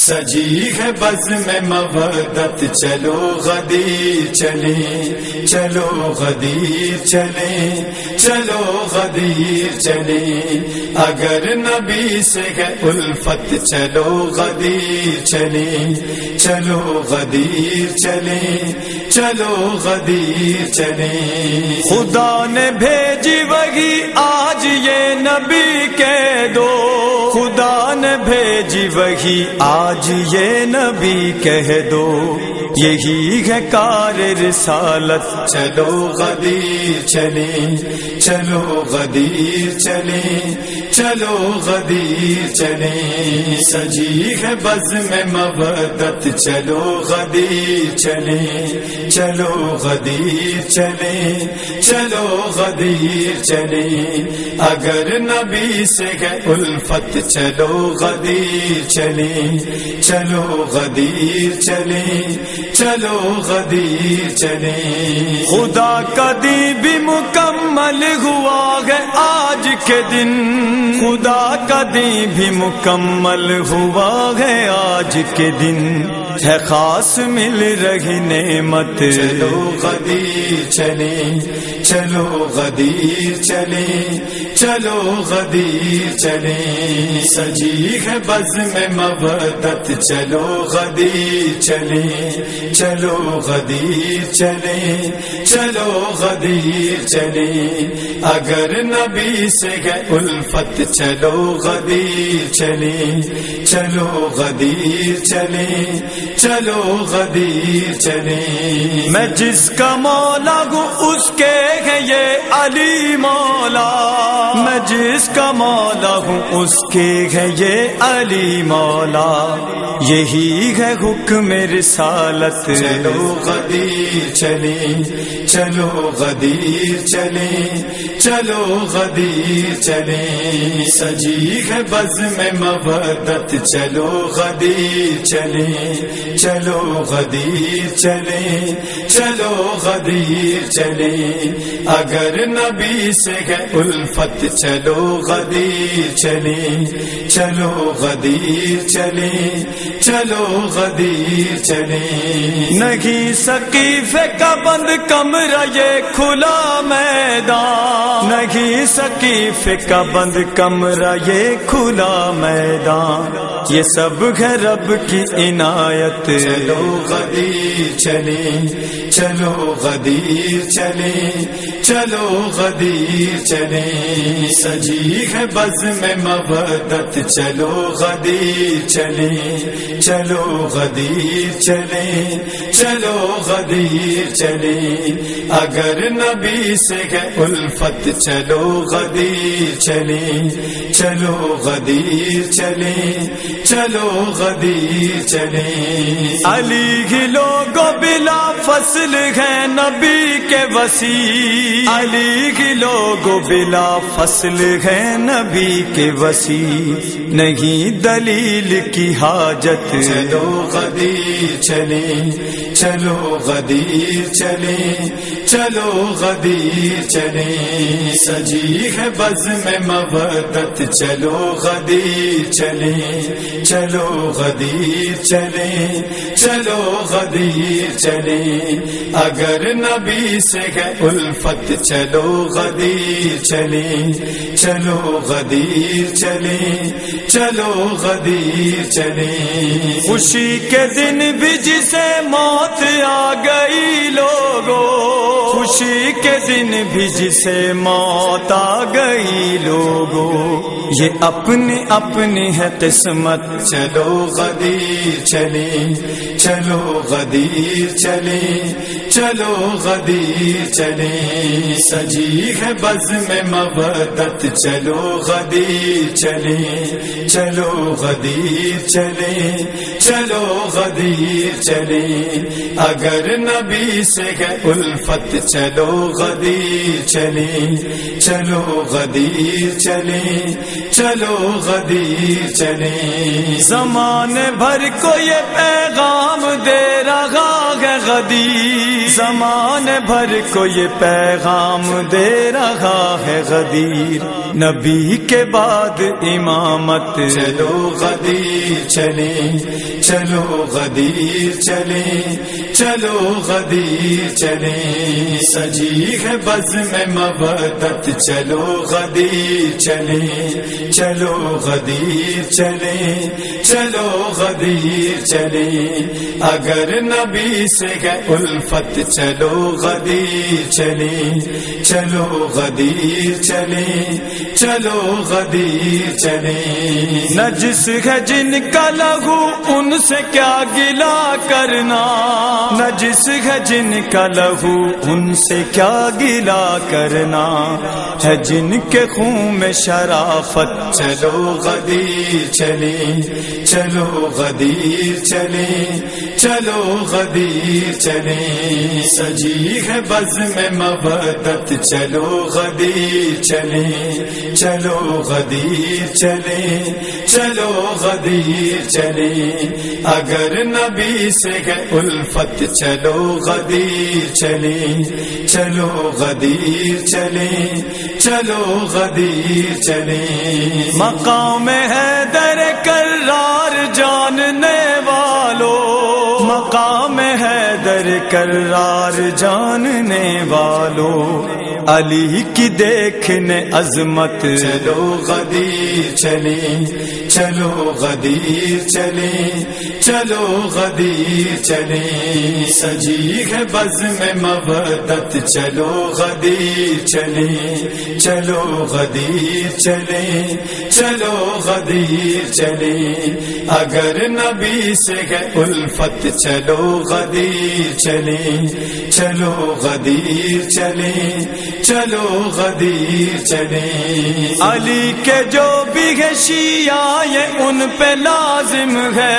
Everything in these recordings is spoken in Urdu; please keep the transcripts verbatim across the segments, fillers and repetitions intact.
سجی ہے بز میں مودت چلو غدیر چلیں، چلو غدیر چلیں، چلو غدیر چلیں، اگر نبی سے ہے الفت چلو غدیر چلیں، چلو غدیر چلیں، چلو غدیر چلیں۔ خدا نے بھیجی وہی آج یہ نبی کہہ دو، خدا نے بھیجی وہی آج یہ نبی کہہ دو، یہی ہے کار رسالت چلو غدیر چلیں، چلو غدیر چلیں، چلو غدیر چلیں، سجی ہے بز میں مودت چلو غدیر چلیں، چلو غدیر چلیں، چلو غدیر چلیں، اگر نبی سے ہے الفت چلو غدیر چلیں، چلو غدیر چلیں، چلو غدیر چلیں۔ خدا کا دین بھی مکمل ہوا ہے آج کے دن، خدا کا دین بھی مکمل ہوا ہے آج کے دن، ہے خاص مل رہی نعمت چلو غدیر چلیں، چلو غدیر چلیں، چلو غدیر چلیں، سجی ہے بز میں مودت چلو غدیر چلیں، چلو غدیر چلیں، چلو غدیر چلیں، اگر نبی سے ہے الفت چلو غدیر چلیں، چلو غدیر چلیں، چلو غدیر چلیں۔ میں جس کا مولا ہوں اس کے ہے یہ علی مولا، میں جس کا مولا ہوں اس کے ہے یہ علی مولا، یہی ہے حکم رسالت چلو غدیر چلیں، چلو غدیر چلیں، چلو غدیر چلیں، سجی ہے بز میں مودت چلو غدیر چلیں، چلو غدیر چلیں، چلو غدیر چلیں، اگر نبی سے ہے الفت چلو غدیر چلیں، چلو غدیر چلیں، چلو غدیر چلیں۔ نہیں سقیفے کا بند کمرہ یہ کھلا میدان، نہیں سقیفے کا بند کمرہ یہ کھلا میدان، یہ سب ہے رب کی عنایت چلو غدیر چلیں، چلو غدیر چلیں، چلو غدیر چلیں، سجی ہے بز میں مودت چلو غدیر چلیں، چلو غدیر چلیں، چلو غدیر چلیں، اگر نبی سے ہے الفت چلو غدیر چلیں، چلو غدیر چلیں، چلو غدیر چلیں۔ علی ہی لوگوں بلا فصل ہے نبی کے وسیع، علی ہی لوگوں بلا فصل ہے نبی کے وسیع، نہیں دلیل کی حاجت چلو غدیر چلیں، چلو غدیر چلیں، چلو غدیر چلیں، سجی ہے بز میں مودت چلو غدیر چلیں، چلو غدیر چلیں، چلو غدیر چلیں، اگر نبی سے ہے الفت چلو غدیر چلیں، چلو غدیر چلیں، چلو غدیر چلیں۔ خوشی کے دن بھی جسے موت آ گئی لوگوں، خوشی کے دن بھی جسے موت آ گئی لوگوں، یہ اپنی اپنی ہے قسمت چلو غدیر چلیں، چلو غدیر چلیں، چلو غدیر چلیں، سجی ہے بز میں مودت چلو غدیر چلیں، چلو غدیر چلیں، چلو غدیر چلیں، اگر نبی سے ہے الفت چلو چلو غدیر چلیں چلو غدیر چلیں چلو غدیر چلیں زمانے بھر کو یہ پیغام دے رہا ہے غدیر زمانے بھر کو یہ پیغام دے رہا ہے غدیر نبی کے بعد امامت چلو غدیر چلیں چلو غدیر چلیں چلو غدیر چلیں سجی ہے بزم مودت چلو غدیر چلیں چلو غدیر چلیں چلو غدیر چلیں اگر نبی سے ہے الفت چلو غدیر چلیں چلو غدیر چلیں چلو غدیر چلیں نجس ہے جن کا لہو ان سے کیا گلا کرنا نجس ہے جن کا لہو ان سے کیا گلا کرنا ہے جن کے خون میں شرافت چلو غدیر چلیں چلو غدیر چلیں چلو غدیر چلیں سجی ہے بزم مودت چلو غدیر چلیں چلو غدیر چلیں چلو غدیر چلیں اگر نبی سے ہے الفت چلو غدیر چلیں چلو غدیر چلیں چلو غدیر چلیں مقام حیدر کرار جاننے والوں مقام حیدر کرار جاننے والوں علی کی دیکھنے عظمت چلو غدیر چلیں چلو غدیر چلیں چلو غدیر چلیں سجی ہے بزم مودت چلو غدیر چلیں چلو غدیر چلیں چلو غدیر چلیں اگر نبی سے ہے الفت چلو غدیر چلیں چلو غدیر چلیں چلو غدیر چلیں علی کے جو بھی ہے شیعہ یہ ان پہ لازم ہے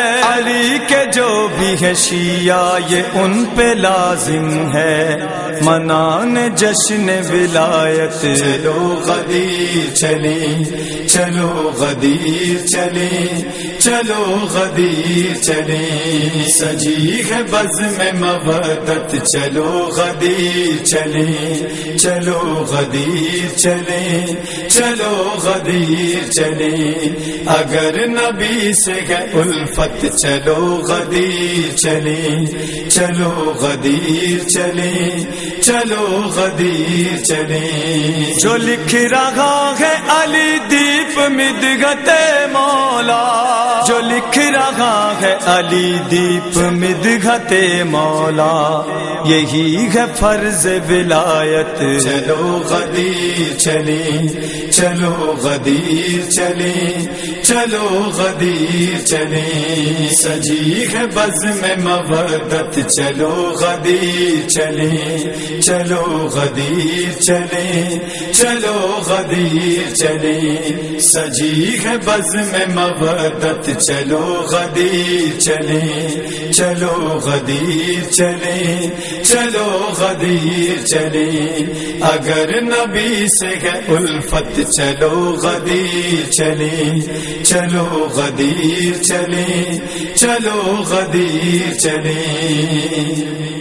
علی کے جو بھی ہے شیعہ یہ ان پہ لازم ہے منان جشن ولایت چلو غدیر چلیں چلو غدیر چلیں چلو غدیر چلیں سجی ہے بزم مودت چلو غدیر چلیں چلو غدیر چلیں چلو غدیر چلیں اگر نبی سے ہے الفت چلو غدیر چلیں چلو غدیر چلیں چلو غدیر چلیں جو لکھ رہا ہے علی دیپ مدغت مولا جو لکھ رہا ہے علی دیپ مدغت مولا یہی ہے فرض ولایت چلو غدیر چلیں چلو غدیر چلیں چلو غدیر چلیں سجی ہے بزم مودت چلو غدیر چلیں چلو غدیر چلیں چلو غدیر چلیں سجی ہے بزم مودت چلو غدیر چلیں چلو غدیر چلیں چلو غدیر چلیں اگر نبی سے ہے الفت چلو غدیر چلیں چلو غدیر چلیں چلو غدیر چلیں